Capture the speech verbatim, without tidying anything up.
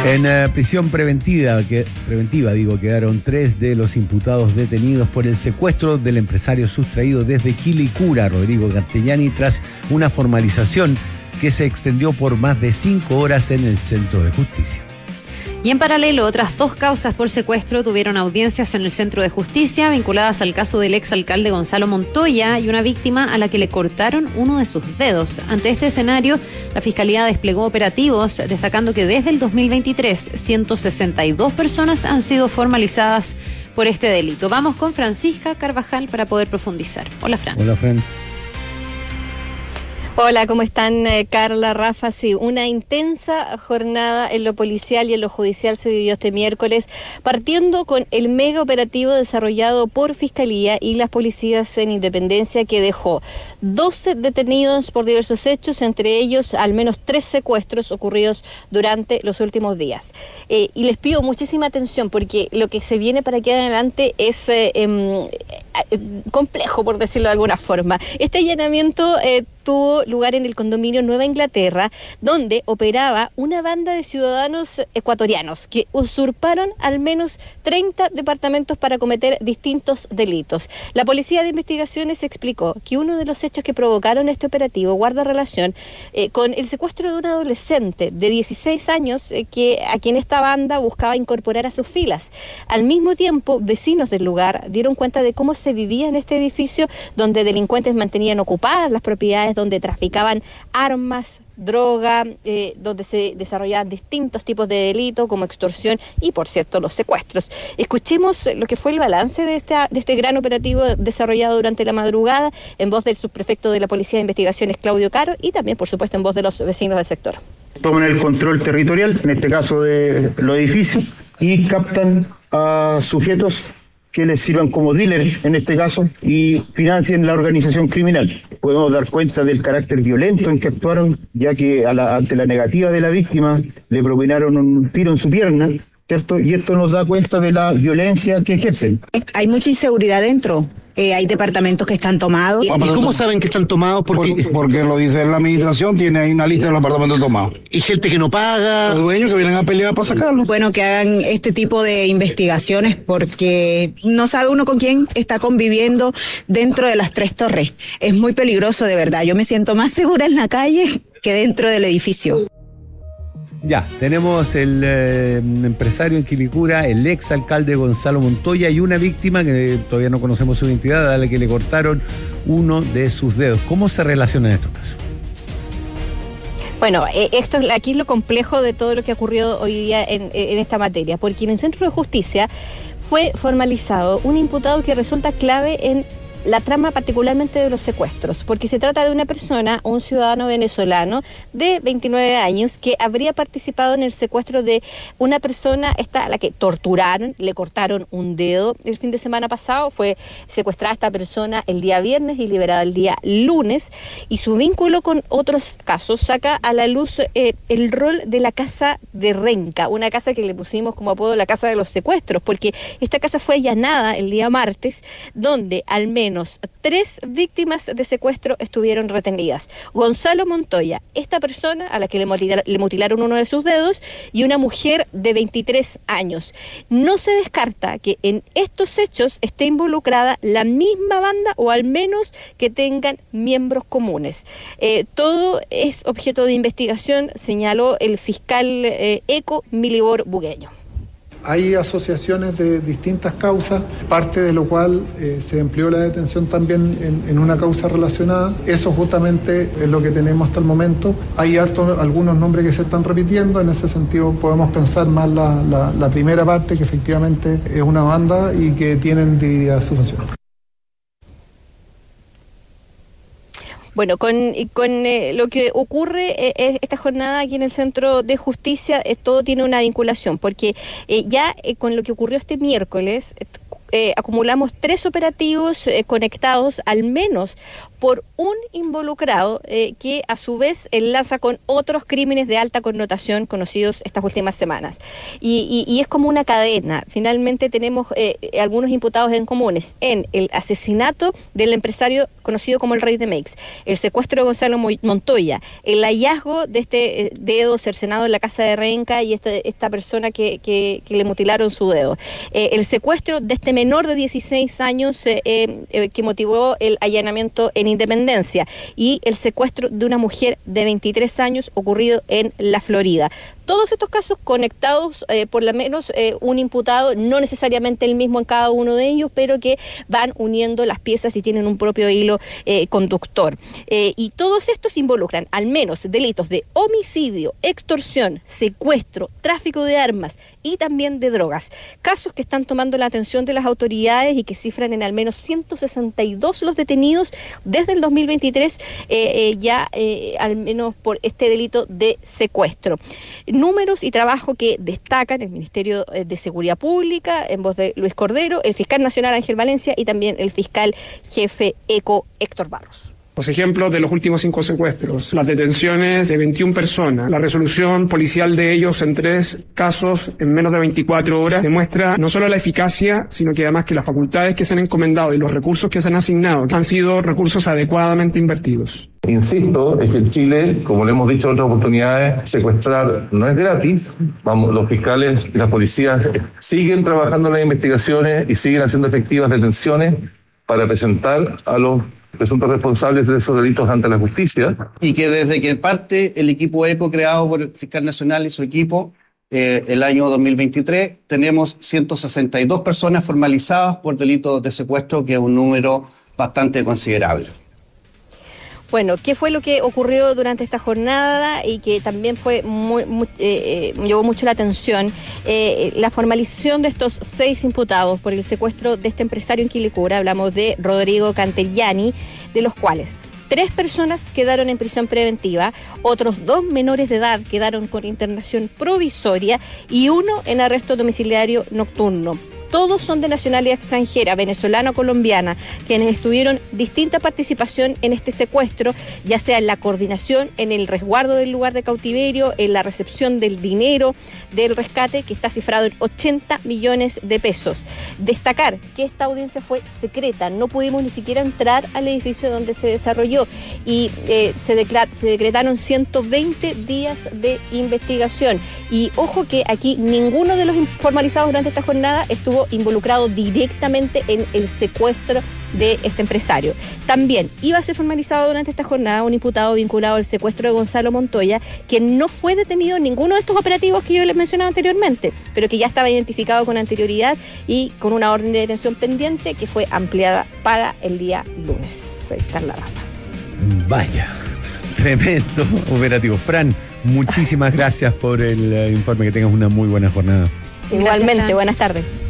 En uh, prisión preventiva, que, preventiva digo, quedaron tres de los imputados detenidos por el secuestro del empresario sustraído desde Quilicura, Rodrigo Castellani, tras una formalización que se extendió por más de cinco horas en el Centro de Justicia. Y en paralelo, otras dos causas por secuestro tuvieron audiencias en el Centro de Justicia vinculadas al caso del exalcalde Gonzalo Montoya y una víctima a la que le cortaron uno de sus dedos. Ante este escenario, la Fiscalía desplegó operativos, destacando que desde el dos mil veintitrés, ciento sesenta y dos personas han sido formalizadas por este delito. Vamos con Francisca Carvajal para poder profundizar. Hola, Fran. Hola, Fran. Hola, ¿cómo están, eh, Carla, Rafa? Sí, una intensa jornada en lo policial y en lo judicial se vivió este miércoles, partiendo con el mega operativo desarrollado por Fiscalía y las policías en Independencia, que dejó doce detenidos por diversos hechos, entre ellos al menos tres secuestros ocurridos durante los últimos días. Eh, y les pido muchísima atención porque lo que se viene para aquí adelante es eh, eh, eh, complejo, por decirlo de alguna forma. Este allanamiento eh, tuvo lugar en el condominio Nueva Inglaterra, donde operaba una banda de ciudadanos ecuatorianos que usurparon al menos treinta departamentos para cometer distintos delitos. La Policía de Investigaciones explicó que uno de los hechos que provocaron este operativo guarda relación eh, con el secuestro de un adolescente de dieciséis años eh, que a quien esta banda buscaba incorporar a sus filas. Al mismo tiempo, vecinos del lugar dieron cuenta de cómo se vivía en este edificio, donde delincuentes mantenían ocupadas las propiedades, donde traficaban armas, droga, eh, donde se desarrollaban distintos tipos de delitos como extorsión y, por cierto, los secuestros. Escuchemos lo que fue el balance de, esta, de este gran operativo desarrollado durante la madrugada en voz del subprefecto de la Policía de Investigaciones, Claudio Caro, y también, por supuesto, en voz de los vecinos del sector. Toman el control territorial, en este caso de los edificios, y captan a sujetos que les sirvan como dealers, en este caso, y financien la organización criminal. Podemos dar cuenta del carácter violento en que actuaron, ya que a la, ante la negativa de la víctima le propinaron un tiro en su pierna, ¿cierto? Y esto nos da cuenta de la violencia que ejercen. Hay mucha inseguridad dentro. Eh, hay departamentos que están tomados. ¿Y cómo saben que están tomados? Porque, porque, porque lo dice la administración, tiene ahí una lista de los apartamentos tomados. Y gente que no paga. Los dueños que vienen a pelear para sacarlos. Bueno, que hagan este tipo de investigaciones porque no sabe uno con quién está conviviendo dentro de las tres torres. Es muy peligroso, de verdad. Yo me siento más segura en la calle que dentro del edificio. Ya, tenemos el eh, empresario en Quilicura, el ex alcalde Gonzalo Montoya y una víctima que todavía no conocemos su identidad, a la que le cortaron uno de sus dedos. ¿Cómo se relacionan estos casos? Bueno, eh, esto aquí es lo complejo de todo lo que ha ocurrido hoy día en, en esta materia, porque en el Centro de Justicia fue formalizado un imputado que resulta clave en la trama particularmente de los secuestros, porque se trata de una persona, un ciudadano venezolano de veintinueve años, que habría participado en el secuestro de una persona esta, a la que torturaron, le cortaron un dedo el fin de semana pasado. Fue secuestrada esta persona el día viernes y liberada el día lunes, y su vínculo con otros casos saca a la luz eh, el rol de la casa de Renca, una casa que le pusimos como apodo la casa de los secuestros, porque esta casa fue allanada el día martes, donde al menos tres víctimas de secuestro estuvieron retenidas. Gonzalo Montoya, esta persona a la que le mutilaron, le mutilaron uno de sus dedos, y una mujer de veintitrés años. No se descarta que en estos hechos esté involucrada la misma banda, o al menos que tengan miembros comunes. Eh, todo es objeto de investigación, señaló el fiscal eh, Eco Milibor Bugueño. Hay asociaciones de distintas causas, parte de lo cual eh, se empleó la detención también en, en una causa relacionada. Eso justamente es lo que tenemos hasta el momento. Hay harto, algunos nombres que se están repitiendo, en ese sentido podemos pensar más la, la, la primera parte, que efectivamente es una banda y que tienen dividida su función. Bueno, con, con eh, lo que ocurre eh, esta jornada aquí en el Centro de Justicia, eh, todo tiene una vinculación, porque eh, ya eh, con lo que ocurrió este miércoles, eh, acumulamos tres operativos eh, conectados al menos por un involucrado eh, que a su vez enlaza con otros crímenes de alta connotación conocidos estas últimas semanas. Y, y, y es como una cadena. Finalmente tenemos eh, algunos imputados en comunes en el asesinato del empresario conocido como el Rey de Meix, el secuestro de Gonzalo Montoya, el hallazgo de este eh, dedo cercenado en la casa de Renca y esta, esta persona que, que, que le mutilaron su dedo, eh, el secuestro de este menor de dieciséis años eh, eh, que motivó el allanamiento en Independencia y el secuestro de una mujer de veintitrés años ocurrido en la Florida. Todos estos casos conectados eh, por lo menos eh, un imputado, no necesariamente el mismo en cada uno de ellos, pero que van uniendo las piezas y tienen un propio hilo eh, conductor. Eh, y todos estos involucran al menos delitos de homicidio, extorsión, secuestro, tráfico de armas y también de drogas. Casos que están tomando la atención de las autoridades y que cifran en al menos ciento sesenta y dos los detenidos desde el dos mil veintitrés, eh, eh, ya eh, al menos por este delito de secuestro. Números y trabajo que destacan el Ministerio de Seguridad Pública, en voz de Luis Cordero, el fiscal nacional Ángel Valencia y también el fiscal jefe ECO Héctor Barros. Los ejemplos de los últimos cinco secuestros, las detenciones de veintiuna personas, la resolución policial de ellos en tres casos en menos de veinticuatro horas, demuestra no solo la eficacia, sino que además que las facultades que se han encomendado y los recursos que se han asignado han sido recursos adecuadamente invertidos. Insisto, es que en Chile, como le hemos dicho en otras oportunidades, secuestrar no es gratis. Vamos, los fiscales y las policías siguen trabajando en las investigaciones y siguen haciendo efectivas detenciones para presentar a los presuntos responsables de esos delitos ante la justicia. Y que desde que parte el equipo ECO creado por el fiscal nacional y su equipo, eh, el año dos mil veintitrés, tenemos ciento sesenta y dos personas formalizadas por delitos de secuestro, que es un número bastante considerable. Bueno, ¿qué fue lo que ocurrió durante esta jornada y que también fue muy, muy, eh, eh, llevó mucho la atención? Eh, la formalización de estos seis imputados por el secuestro de este empresario en Quilicura. Hablamos de Rodrigo Cantelliani, de los cuales tres personas quedaron en prisión preventiva, otros dos menores de edad quedaron con internación provisoria y uno en arresto domiciliario nocturno. Todos son de nacionalidad extranjera, venezolana o colombiana, quienes tuvieron distinta participación en este secuestro, ya sea en la coordinación, en el resguardo del lugar de cautiverio, en la recepción del dinero del rescate, que está cifrado en ochenta millones de pesos. Destacar que esta audiencia fue secreta, no pudimos ni siquiera entrar al edificio donde se desarrolló y eh, se, declar- se decretaron ciento veinte días de investigación. Y ojo que aquí ninguno de los formalizados durante esta jornada estuvo involucrado directamente en el secuestro de este empresario. También iba a ser formalizado durante esta jornada un imputado vinculado al secuestro de Gonzalo Montoya, que no fue detenido en ninguno de estos operativos que yo les mencionaba anteriormente, pero que ya estaba identificado con anterioridad y con una orden de detención pendiente que fue ampliada para el día lunes. Soy Carla Rafa. Vaya, tremendo operativo. Fran, muchísimas gracias por el uh, informe. Que tengas una muy buena jornada. Igualmente, buenas tardes.